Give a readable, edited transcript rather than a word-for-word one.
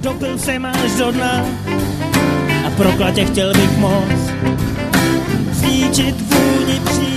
dopil jsem až do dna a proklatě chtěl bych moc zničit vůni přijít.